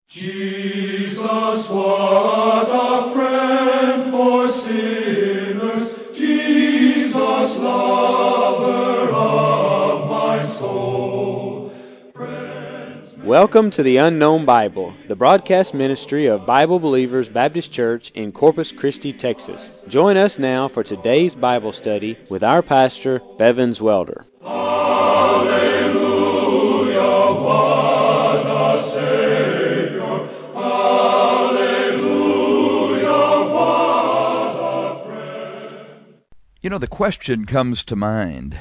Jesus, what a friend for sinners, Jesus, lover of my soul. Welcome to the Unknown Bible, the broadcast ministry of Bible Believers Baptist Church in Corpus Christi, Texas. Join us now for today's Bible study with our pastor, Bevins Welder. Hallelujah, what a Savior. Hallelujah, what a friend. You know, the question comes to mind,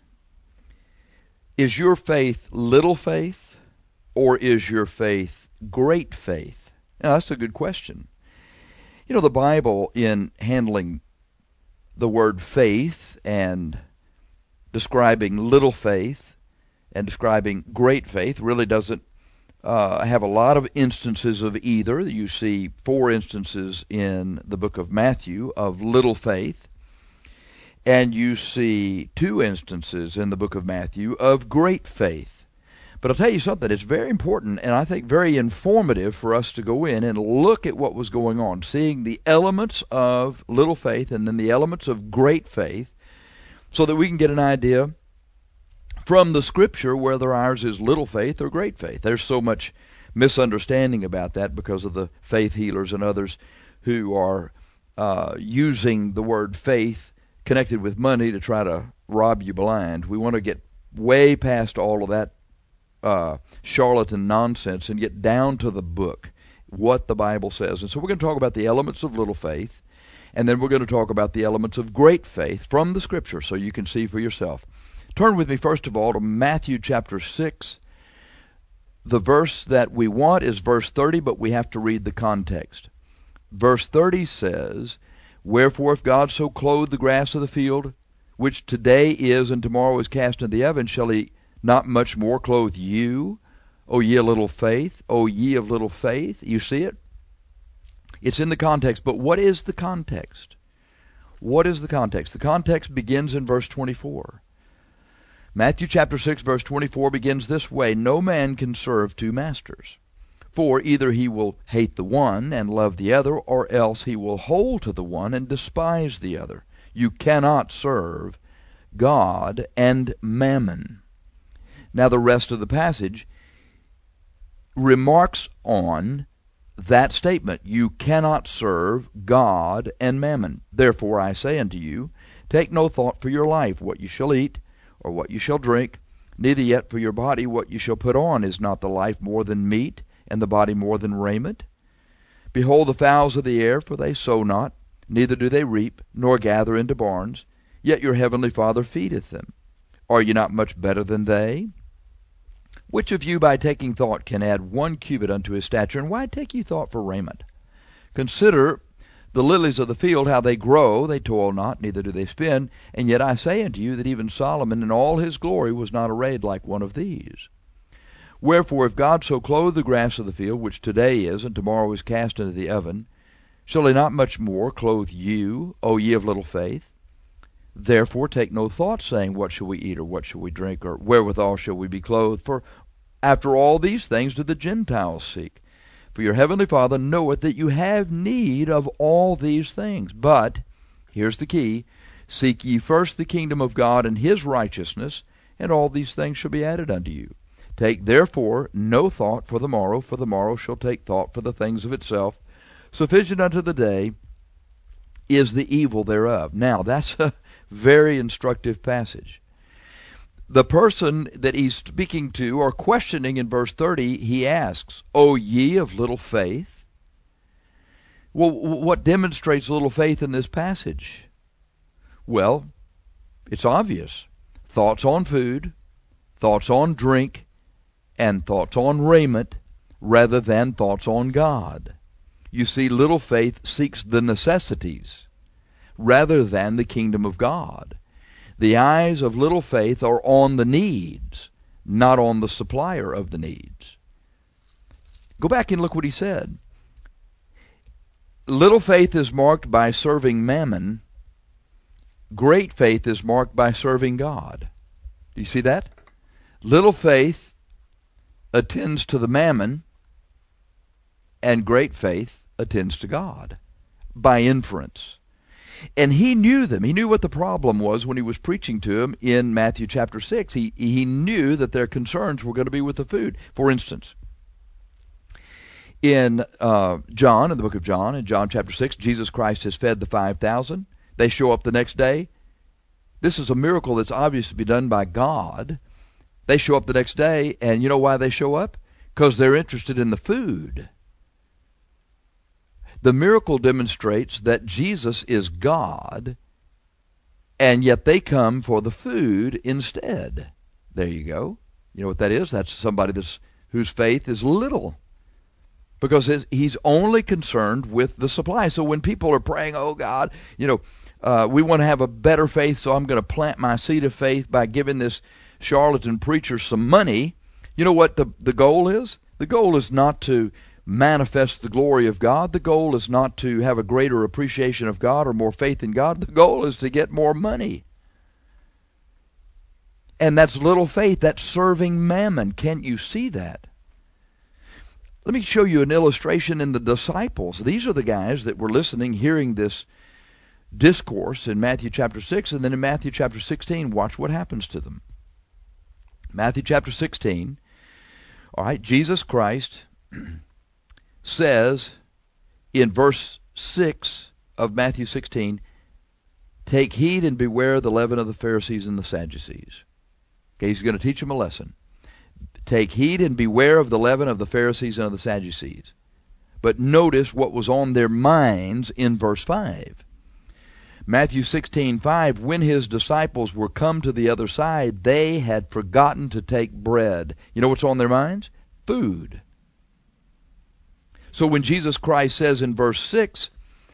is your faith little faith or is your faith great faith? Now, that's a good question. You know, the Bible, in handling the word faith and describing little faith and describing great faith, really doesn't have a lot of instances of either. You see 4 instances in the book of Matthew of little faith, and you see 2 instances in the book of Matthew of great faith. But I'll tell you something, it's very important and I think very informative for us to go in and look at what was going on, seeing the elements of little faith and then the elements of great faith, so that we can get an idea from the Scripture whether ours is little faith or great faith. There's so much misunderstanding about that because of the faith healers and others who are using the word faith connected with money to try to rob you blind. We want to get way past all of that charlatan nonsense and get down to the book, what the Bible says. And so we're going to talk about the elements of little faith, and then we're going to talk about the elements of great faith from the Scripture so you can see for yourself. Turn with me first of all to Matthew chapter 6. The verse that we want is verse 30, but we have to read the context. Verse 30 says, "Wherefore if God so clothe the grass of the field, which today is and tomorrow is cast into the oven, shall he not much more clothe you, O ye of little faith, O ye of little faith?" You see it? It's in the context, but what is the context? What is the context? The context begins in verse 24. Matthew chapter 6 verse 24 begins this way, "No man can serve 2 masters. For either he will hate the one and love the other, or else he will hold to the one and despise the other. You cannot serve God and mammon." Now the rest of the passage remarks on that statement. You cannot serve God and mammon. "Therefore I say unto you, take no thought for your life, what you shall eat, or what you shall drink, neither yet for your body what you shall put on. Is not the life more than meat, and the body more than raiment? Behold the fowls of the air, for they sow not, neither do they reap, nor gather into barns, yet your heavenly Father feedeth them. Are ye not much better than they? Which of you by taking thought can add 1 cubit unto his stature? And why take ye thought for raiment? Consider the lilies of the field, how they grow, they toil not, neither do they spin. And yet I say unto you that even Solomon in all his glory was not arrayed like one of these. Wherefore if God so clothe the grass of the field, which today is, and tomorrow is cast into the oven, shall he not much more clothe you, O ye of little faith? Therefore take no thought, saying, What shall we eat, or what shall we drink, or wherewithal shall we be clothed? For after all these things do the Gentiles seek. For your heavenly Father knoweth that you have need of all these things. But," here's the key, "seek ye first the kingdom of God and his righteousness, and all these things shall be added unto you. Take therefore no thought for the morrow shall take thought for the things of itself. Sufficient unto the day is the evil thereof." Now, that's a very instructive passage. The person that he's speaking to or questioning in verse 30, he asks, "O ye of little faith?" Well, what demonstrates little faith in this passage? Well, it's obvious. Thoughts on food, thoughts on drink, and thoughts on raiment, rather than thoughts on God. You see, little faith seeks the necessities rather than the kingdom of God. The eyes of little faith are on the needs, not on the supplier of the needs. Go back and look what he said. Little faith is marked by serving mammon. Great faith is marked by serving God. Do you see that? Little faith attends to the mammon. and great faith attends to God by inference. And he knew them. He knew what the problem was when he was preaching to them in Matthew chapter 6. He knew that their concerns were going to be with the food. For instance, in John, in the book of John, in John chapter 6, Jesus Christ has fed the 5,000. They show up the next day. This is a miracle that's obviously to be done by God. They show up the next day, and you know why they show up? Because they're interested in the food. The miracle demonstrates that Jesus is God, and yet they come for the food instead. There you go. You know what that is? That's somebody whose faith is little, because he's only concerned with the supply. So when people are praying, oh God, we want to have a better faith, so I'm going to plant my seed of faith by giving this charlatan preacher some money. You know what the goal is? The goal is not to manifest the glory of God. The goal is not to have a greater appreciation of God or more faith in God. The goal is to get more money. And that's little faith. That's serving mammon. Can't you see that? Let me show you an illustration in the disciples. These are the guys that were listening, hearing this discourse in Matthew chapter 6, and then in Matthew chapter 16, watch what happens to them. Matthew chapter 16, all right, Jesus Christ says in verse 6 of Matthew 16, take heed and beware the leaven of the Pharisees and the Sadducees. Okay, he's going to teach them a lesson. Take heed and beware of the leaven of the Pharisees and of the Sadducees. But notice what was on their minds in verse 5. Matthew 16:5, when his disciples were come to the other side, they had forgotten to take bread. You know what's on their minds? Food. So when Jesus Christ says in verse 6,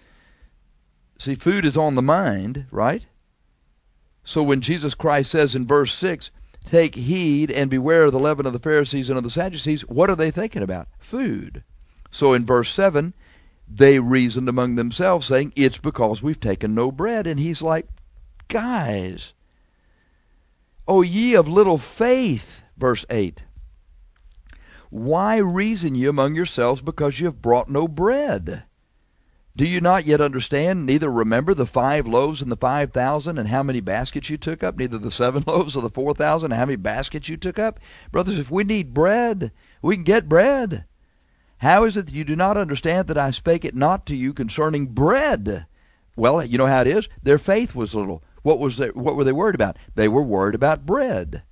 see, food is on the mind, right? So when Jesus Christ says in verse 6, take heed and beware of the leaven of the Pharisees and of the Sadducees, what are they thinking about? Food. So in verse 7, they reasoned among themselves, saying, it's because we've taken no bread. And he's like, guys, O ye of little faith, verse 8, why reason ye among yourselves because you have brought no bread? Do you not yet understand, neither remember the 5 loaves and the 5,000 and how many baskets you took up, neither the 7 loaves or the 4,000 and how many baskets you took up? Brothers, if we need bread, we can get bread. How is it that you do not understand that I spake it not to you concerning bread? Well, you know how it is. Their faith was little. What were they worried about? They were worried about bread.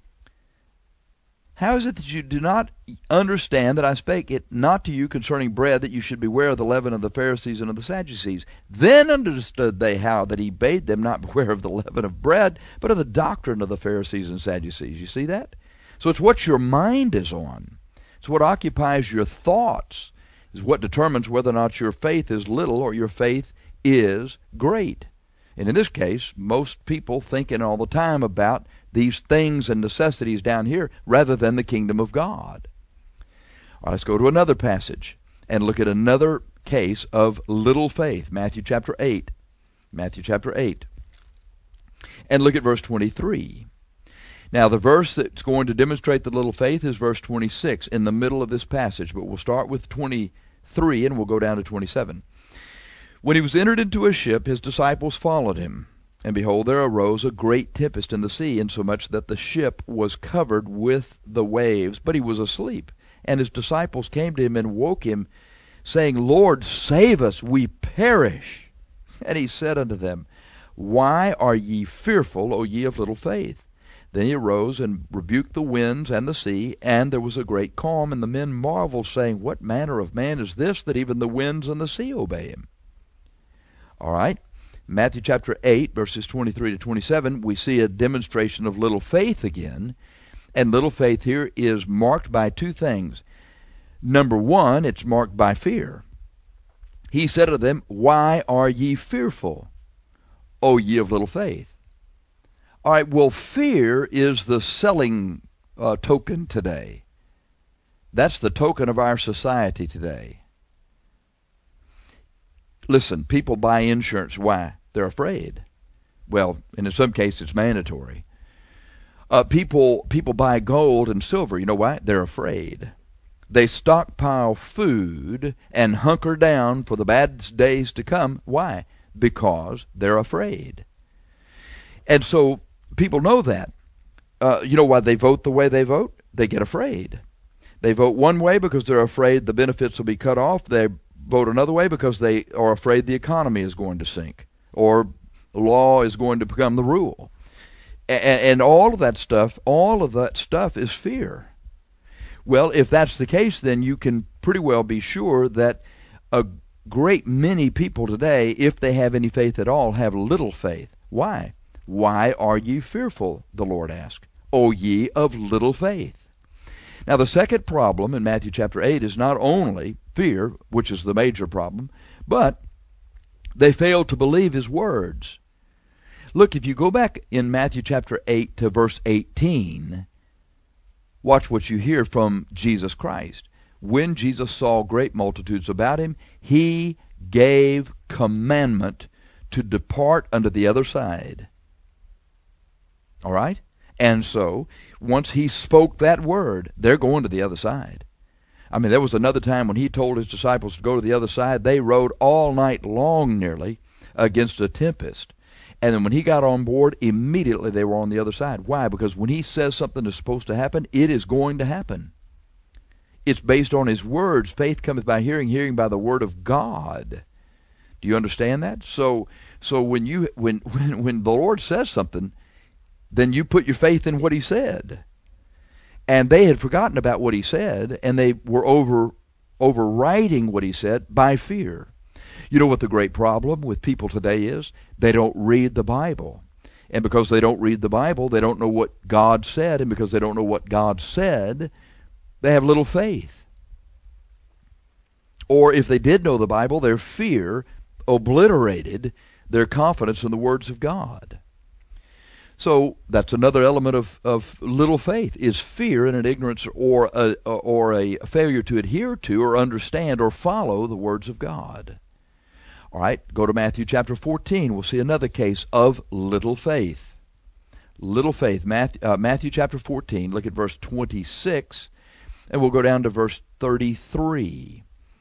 How is it that you do not understand that I spake it not to you concerning bread, that you should beware of the leaven of the Pharisees and of the Sadducees? Then understood they how that he bade them not beware of the leaven of bread, but of the doctrine of the Pharisees and Sadducees. You see that? So it's what your mind is on. It's what occupies your thoughts, is what determines whether or not your faith is little or your faith is great. And in this case, most people thinking all the time about these things and necessities down here rather than the kingdom of God. All right, let's go to another passage and look at another case of little faith. Matthew chapter 8. Matthew chapter 8. And look at verse 23. Now, the verse that's going to demonstrate the little faith is verse 26 in the middle of this passage, but we'll start with 23 and we'll go down to 27. When he was entered into a ship, his disciples followed him. And behold, there arose a great tempest in the sea, insomuch that the ship was covered with the waves, but he was asleep. And his disciples came to him and woke him, saying, Lord, save us, we perish. And he said unto them, Why are ye fearful, O ye of little faith? Then he arose and rebuked the winds and the sea, and there was a great calm, and the men marveled, saying, What manner of man is this, that even the winds and the sea obey him? All right, Matthew chapter 8, verses 23 to 27, we see a demonstration of little faith again, and little faith here is marked by 2 things. Number 1, it's marked by fear. He said to them, Why are ye fearful, O ye of little faith? All right, well, fear is the selling token today. That's the token of our society today. Listen, people buy insurance. Why? They're afraid. Well, and in some cases it's mandatory. People buy gold and silver. You know why? They're afraid. They stockpile food and hunker down for the bad days to come. Why? Because they're afraid. And so people know that. You know why they vote the way they vote? They get afraid. They vote one way because they're afraid the benefits will be cut off. They vote another way because they are afraid the economy is going to sink or law is going to become the rule. And all of that stuff is fear. Well, if that's the case, then you can pretty well be sure that a great many people today, if they have any faith at all, have little faith. Why? Why are ye fearful, the Lord asked, O ye of little faith? Now, the second problem in Matthew chapter 8 is not only fear, which is the major problem, but they fail to believe his words. Look, if you go back in Matthew chapter 8 to verse 18, watch what you hear from Jesus Christ. When Jesus saw great multitudes about him, he gave commandment to depart unto the other side. All right? And so, once he spoke that word, they're going to the other side. I mean, there was another time when he told his disciples to go to the other side. They rowed all night long nearly against a tempest. And then when he got on board, immediately they were on the other side. Why? Because when he says something is supposed to happen, it is going to happen. It's based on his words. Faith cometh by hearing, hearing by the word of God. Do you understand that? So when the Lord says something, then you put your faith in what he said. And they had forgotten about what he said, and they were overriding what he said by fear. You know what the great problem with people today is? They don't read the Bible. And because they don't read the Bible, they don't know what God said. And because they don't know what God said, they have little faith. Or if they did know the Bible, their fear obliterated their confidence in the words of God. So that's another element of little faith, is fear and an ignorance or a failure to adhere to or understand or follow the words of God. All right, go to Matthew chapter 14. We'll see another case of little faith. Little faith. Matthew chapter 14, look at verse 26, and we'll go down to verse 33.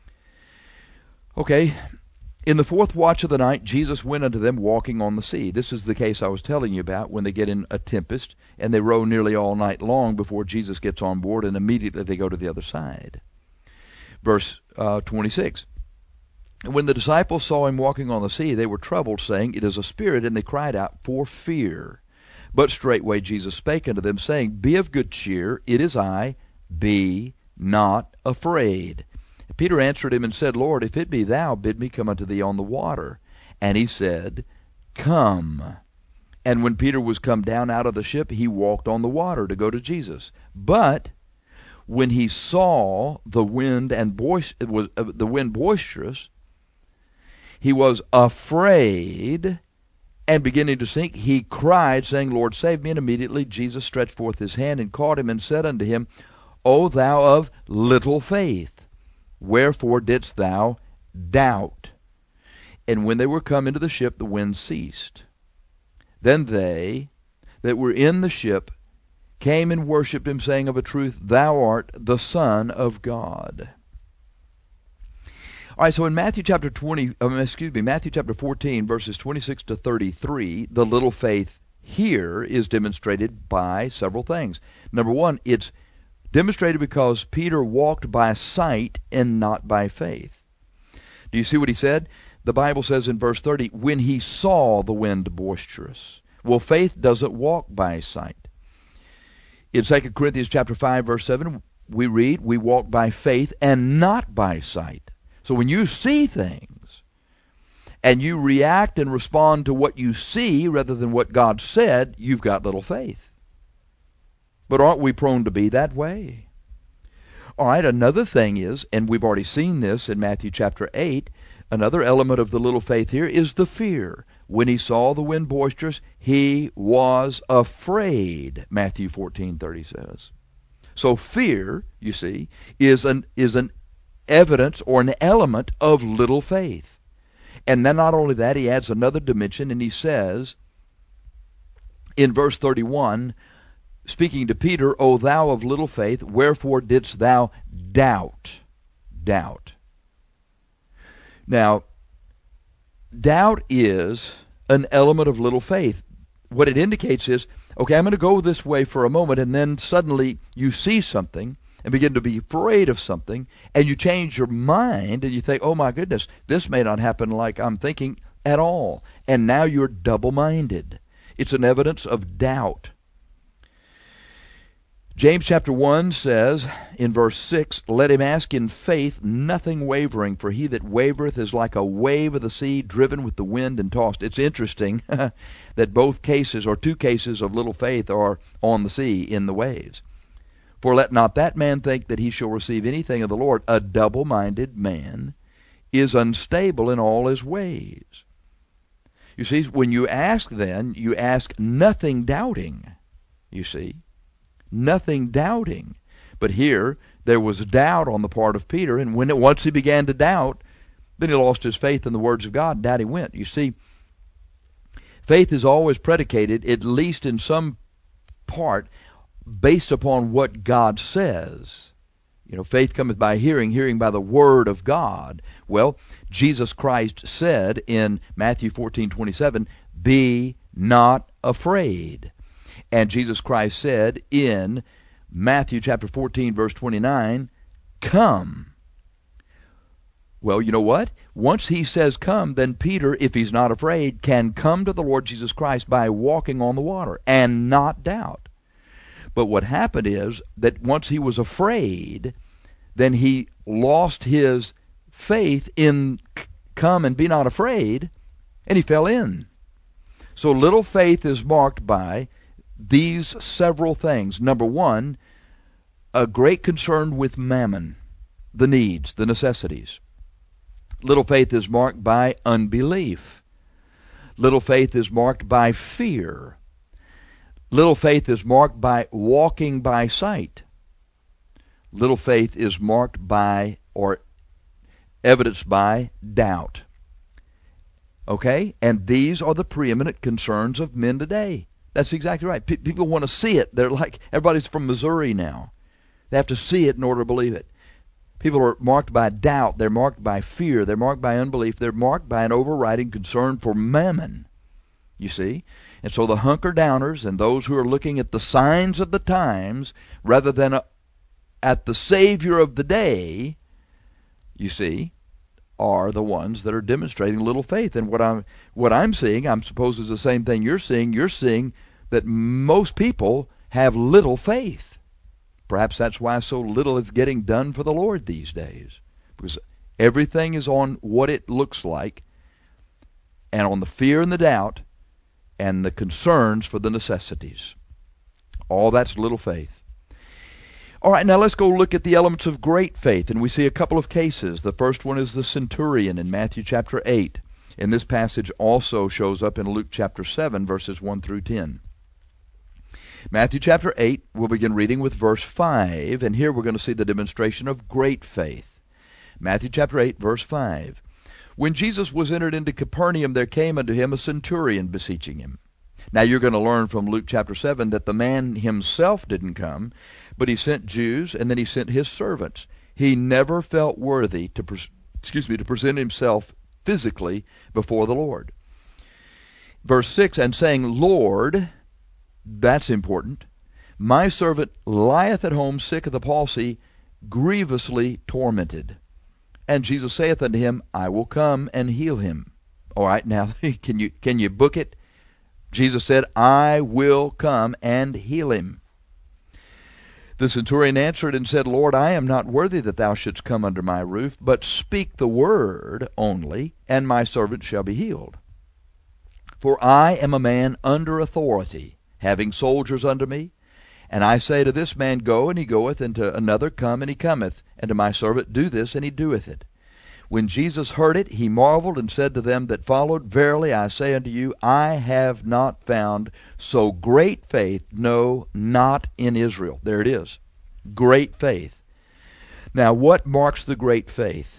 Okay, in the fourth watch of the night, Jesus went unto them walking on the sea. This is the case I was telling you about when they get in a tempest, and they row nearly all night long before Jesus gets on board, and immediately they go to the other side. Verse 26. And when the disciples saw him walking on the sea, they were troubled, saying, It is a spirit, and they cried out for fear. But straightway Jesus spake unto them, saying, Be of good cheer, it is I, be not afraid. And Peter answered him and said, Lord, if it be thou, bid me come unto thee on the water. And he said, Come. And when Peter was come down out of the ship, he walked on the water to go to Jesus. But when he saw the wind boisterous, he was afraid, and beginning to sink, he cried, saying, Lord, save me. And immediately Jesus stretched forth his hand and caught him and said unto him, O thou of little faith, wherefore didst thou doubt? And when they were come into the ship, the wind ceased. Then they that were in the ship came and worshipped him, saying, Of a truth, thou art the Son of God. All right, so in Matthew chapter 14, verses 26 to 33, the little faith here is demonstrated by several things. Number one, it's demonstrated because Peter walked by sight and not by faith. Do you see what he said? The Bible says in verse 30, when he saw the wind boisterous. Well, faith doesn't walk by sight. In 2 Corinthians chapter 5, verse 7, we read, we walk by faith and not by sight. So when you see things and you react and respond to what you see rather than what God said, you've got little faith. But aren't we prone to be that way? All right, another thing is, and we've already seen this in Matthew chapter 8, another element of the little faith here is the fear. When he saw the wind boisterous, he was afraid, Matthew 14:30 says. So fear, you see, is an evidence or an element of little faith. And then not only that, he adds another dimension, and he says in verse 31, speaking to Peter, O thou of little faith, wherefore didst thou doubt? Doubt. Now, doubt is an element of little faith. What it indicates is, okay, I'm going to go this way for a moment, and then suddenly you see something and begin to be afraid of something, and you change your mind, and you think, oh my goodness, this may not happen like I'm thinking at all. And now you're double-minded. It's an evidence of doubt. James chapter 1 says in verse 6, let him ask in faith, nothing wavering, for he that wavereth is like a wave of the sea, driven with the wind and tossed. It's interesting that both cases, or two cases of little faith, are on the sea in the waves. For let not that man think that he shall receive anything of the Lord. A double-minded man is unstable in all his ways. You see, when you ask then, you ask nothing doubting, you see. Nothing doubting. But here, there was doubt on the part of Peter, and once he began to doubt, then he lost his faith in the words of God, and down he went. You see, faith is always predicated, at least in some part, based upon what God says. You know, faith cometh by hearing, hearing by the word of God. Well, Jesus Christ said in Matthew 14:27, be not afraid. And Jesus Christ said in Matthew chapter 14, verse 29, come. Well, you know what? Once he says come, then Peter, if he's not afraid, can come to the Lord Jesus Christ by walking on the water and not doubt. But what happened is that once he was afraid, then he lost his faith in come and be not afraid, and he fell in. So little faith is marked by these several things. Number one, a great concern with mammon, the needs, the necessities. Little faith is marked by unbelief. Little faith is marked by fear. Little faith is marked by walking by sight. Little faith is marked by, or evidenced by, doubt. Okay? And these are the preeminent concerns of men today. That's exactly right. People want to see it. They're like, everybody's from Missouri now. They have to see it in order to believe it. People are marked by doubt. They're marked by fear. They're marked by unbelief. They're marked by an overriding concern for mammon. You see? And so the hunker-downers and those who are looking at the signs of the times rather than at the Savior of the day, you see, are the ones that are demonstrating little faith. And what I'm seeing, I suppose, is the same thing you're seeing. You're seeing that most people have little faith. Perhaps that's why so little is getting done for the Lord these days. Because everything is on what it looks like, and on the fear and the doubt, and the concerns for the necessities. All that's little faith. All right, now let's go look at the elements of great faith, and we see a couple of cases. The first one is the centurion in Matthew chapter 8. And this passage also shows up in Luke chapter 7, verses 1 through 10. Matthew chapter 8, we'll begin reading with verse 5, and here we're going to see the demonstration of great faith. Matthew chapter 8, verse 5. When Jesus was entered into Capernaum, there came unto him a centurion beseeching him. Now you're going to learn from Luke chapter 7 that the man himself didn't come, but he sent Jews, and then he sent his servants. He never felt worthy to present himself physically before the Lord. Verse 6, and saying, Lord, that's important, my servant lieth at home sick of the palsy, grievously tormented. And Jesus saith unto him, I will come and heal him. All right, now, can you book it? Jesus said, I will come and heal him. The centurion answered and said, Lord, I am not worthy that thou shouldst come under my roof, but speak the word only, and my servant shall be healed. For I am a man under authority, having soldiers under me. And I say to this man, Go, and he goeth, and to another, Come, and he cometh, and to my servant, Do this, and he doeth it. When Jesus heard it, he marveled, and said to them that followed, Verily I say unto you, I have not found so great faith, no, not in Israel. There it is. Great faith. Now, what marks the great faith?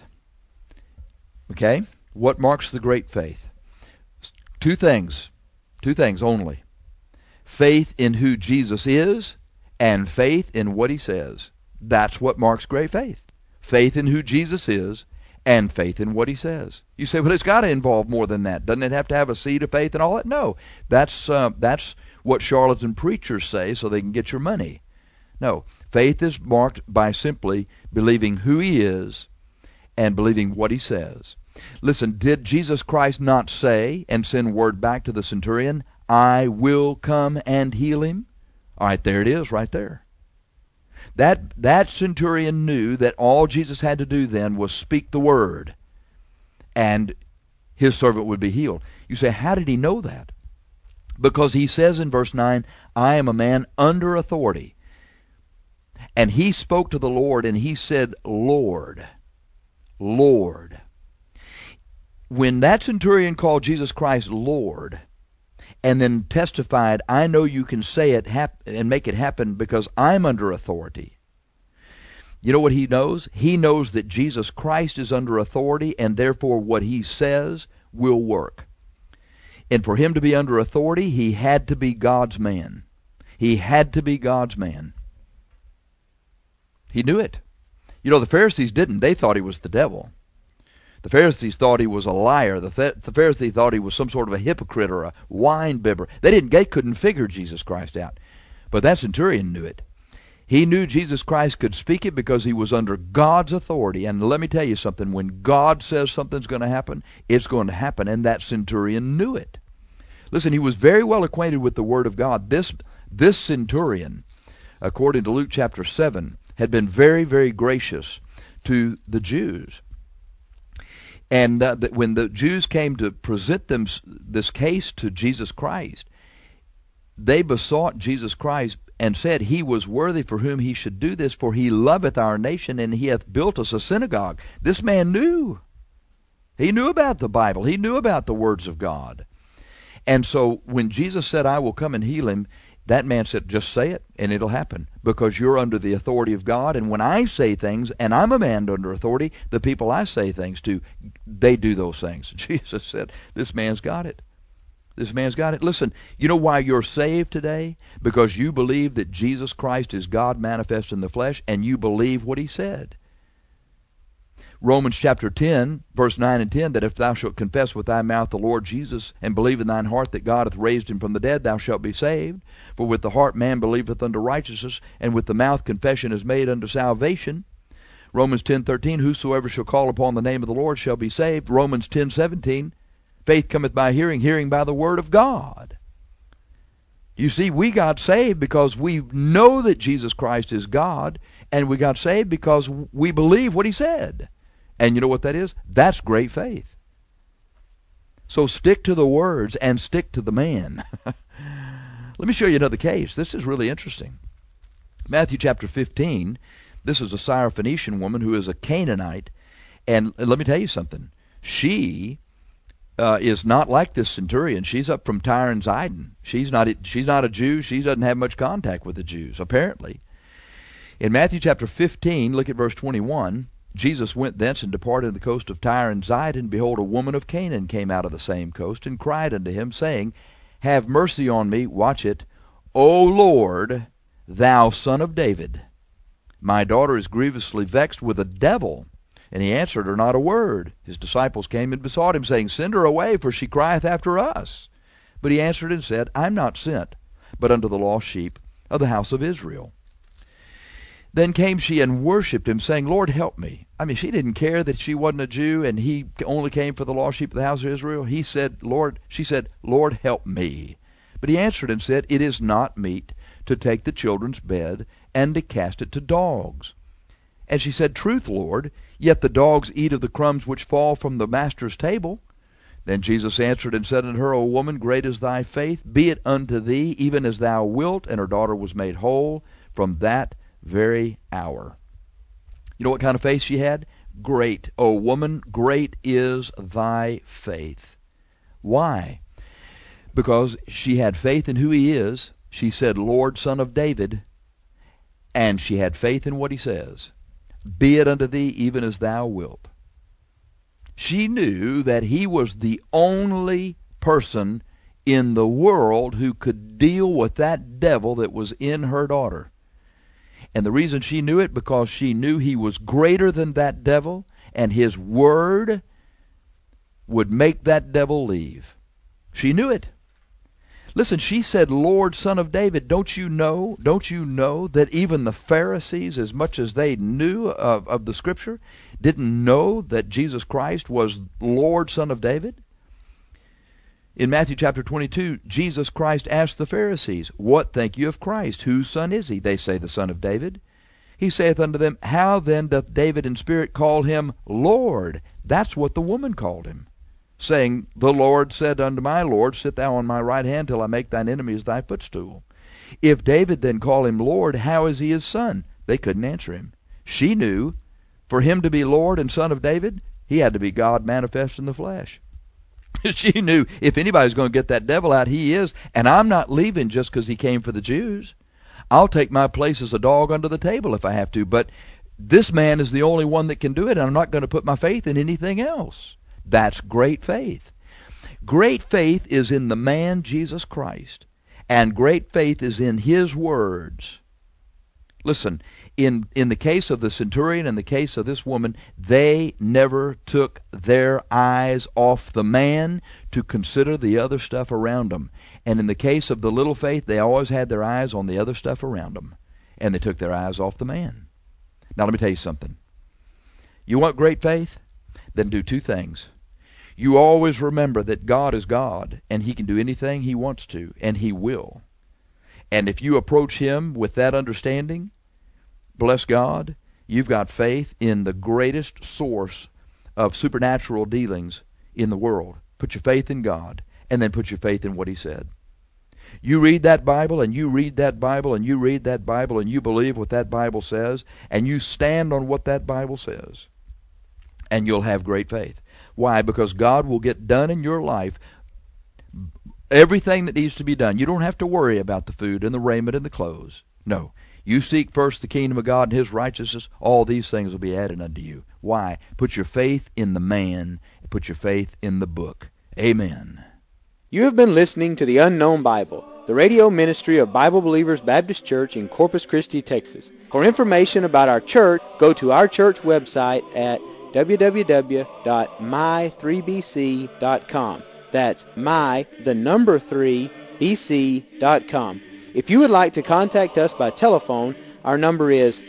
Okay? What marks the great faith? Two things only. Faith in who Jesus is, and faith in what he says. That's what marks great faith. Faith in who Jesus is and faith in what he says. You say, well, it's got to involve more than that. Doesn't it have to have a seed of faith and all that? No. That's what charlatan preachers say so they can get your money. No. Faith is marked by simply believing who he is and believing what he says. Listen, did Jesus Christ not say and send word back to the centurion, I will come and heal him? All right, there it is right there. That centurion knew that all Jesus had to do then was speak the word, and his servant would be healed. You say, how did he know that? Because he says in verse 9, I am a man under authority. And he spoke to the Lord, and he said, Lord, Lord. When that centurion called Jesus Christ Lord, and then testified, I know you can say it and make it happen because I'm under authority. You know what he knows? He knows that Jesus Christ is under authority, and therefore what he says will work. And for him to be under authority, he had to be God's man. He had to be God's man. He knew it. You know, the Pharisees didn't. They thought he was the devil. The Pharisees thought he was a liar. The Pharisees thought he was some sort of a hypocrite or a wine bibber. They couldn't figure Jesus Christ out. But that centurion knew it. He knew Jesus Christ could speak it because he was under God's authority. And let me tell you something, when God says something's going to happen, it's going to happen, and that centurion knew it. Listen, he was very well acquainted with the Word of God. This centurion, according to Luke chapter 7, had been very, very gracious to the Jews. And when the Jews came to present this case to Jesus Christ, they besought Jesus Christ and said he was worthy for whom he should do this, for he loveth our nation, and he hath built us a synagogue. This man knew. He knew about the Bible. He knew about the words of God. And so when Jesus said, I will come and heal him, that man said, just say it, and it'll happen, because you're under the authority of God. And when I say things, and I'm a man under authority, the people I say things to, they do those things. Jesus said, this man's got it. This man's got it. Listen, you know why you're saved today? Because you believe that Jesus Christ is God manifest in the flesh, and you believe what he said. Romans chapter 10, verse 9 and 10, that if thou shalt confess with thy mouth the Lord Jesus, and believe in thine heart that God hath raised him from the dead, thou shalt be saved. For with the heart man believeth unto righteousness, and with the mouth confession is made unto salvation. Romans 10:13, whosoever shall call upon the name of the Lord shall be saved. Romans 10:17, faith cometh by hearing, hearing by the word of God. You see, we got saved because we know that Jesus Christ is God, and we got saved because we believe what he said. And you know what that is? That's great faith. So stick to the words and stick to the man. Let me show you another case. This is really interesting. Matthew chapter 15, this is a Syrophoenician woman who is a Canaanite. And let me tell you something. She is not like this centurion. She's up from Tyre and Zidon. She's not a Jew. She doesn't have much contact with the Jews, apparently. In Matthew chapter 15, look at verse 21. Jesus went thence and departed the coast of Tyre and Zidon, and behold, a woman of Canaan came out of the same coast, and cried unto him, saying, have mercy on me, watch it, O Lord, thou son of David. My daughter is grievously vexed with a devil. And he answered her not a word. His disciples came and besought him, saying, send her away, for she crieth after us. But he answered and said, I am not sent, but unto the lost sheep of the house of Israel. Then came she and worshipped him, saying, Lord, help me. I mean, she didn't care that she wasn't a Jew and he only came for the lost sheep of the house of Israel. She said, Lord, help me. But he answered and said, it is not meet to take the children's bed and to cast it to dogs. And she said, truth, Lord, yet the dogs eat of the crumbs which fall from the master's table. Then Jesus answered and said unto her, O woman, great is thy faith, be it unto thee even as thou wilt. And her daughter was made whole from that very hour. You know what kind of faith she had? Great. O woman, great is thy faith. Why? Because she had faith in who he is. She said, Lord, son of David. And she had faith in what he says. Be it unto thee even as thou wilt. She knew that he was the only person in the world who could deal with that devil that was in her daughter. And the reason she knew it, because she knew he was greater than that devil, and his word would make that devil leave. She knew it. Listen, she said, Lord, Son of David, don't you know that even the Pharisees, as much as they knew of the Scripture, didn't know that Jesus Christ was Lord, Son of David? In Matthew chapter 22, Jesus Christ asked the Pharisees, What think you of Christ? Whose son is he? They say, the Son of David. He saith unto them, How then doth David in spirit call him Lord? That's what the woman called him, saying, The Lord said unto my Lord, Sit thou on my right hand till I make thine enemies thy footstool. If David then call him Lord, how is he his son? They couldn't answer him. She knew, for him to be Lord and Son of David, he had to be God manifest in the flesh. She knew, if anybody's going to get that devil out, he is, and I'm not leaving just because he came for the Jews. I'll take my place as a dog under the table if I have to, but this man is the only one that can do it, and I'm not going to put my faith in anything else. That's great faith. Great faith is in the man Jesus Christ, and great faith is in his words. Listen, in the case of the centurion and the case of this woman, they never took their eyes off the man to consider the other stuff around them. And in the case of the little faith, they always had their eyes on the other stuff around them, and they took their eyes off the man. Now let me tell you something. You want great faith? Then do two things. You always remember that God is God, and he can do anything he wants to, and he will. And if you approach him with that understanding, bless God, you've got faith in the greatest source of supernatural dealings in the world. Put your faith in God, and then put your faith in what he said. You read that Bible, and you read that Bible, and you read that Bible, and you believe what that Bible says, and you stand on what that Bible says, and you'll have great faith. Why? Because God will get done in your life everything that needs to be done. You don't have to worry about the food and the raiment and the clothes. No. You seek first the kingdom of God and his righteousness, all these things will be added unto you. Why? Put your faith in the man, and put your faith in the book. Amen. You have been listening to The Unknown Bible, the radio ministry of Bible Believers Baptist Church in Corpus Christi, Texas. For information about our church, go to our church website at www.my3bc.com. That's my3bc.com. If you would like to contact us by telephone, our number is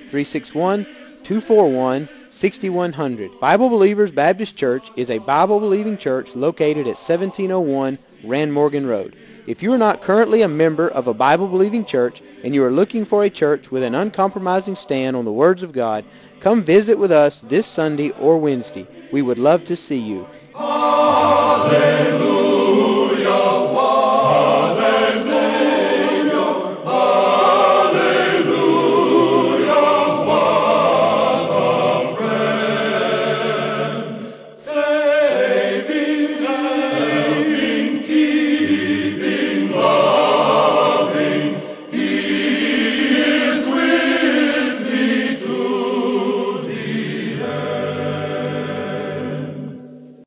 361-241-6100. Bible Believers Baptist Church is a Bible-believing church located at 1701 Rand Morgan Road. If you are not currently a member of a Bible-believing church and you are looking for a church with an uncompromising stand on the words of God, come visit with us this Sunday or Wednesday. We would love to see you. Hallelujah.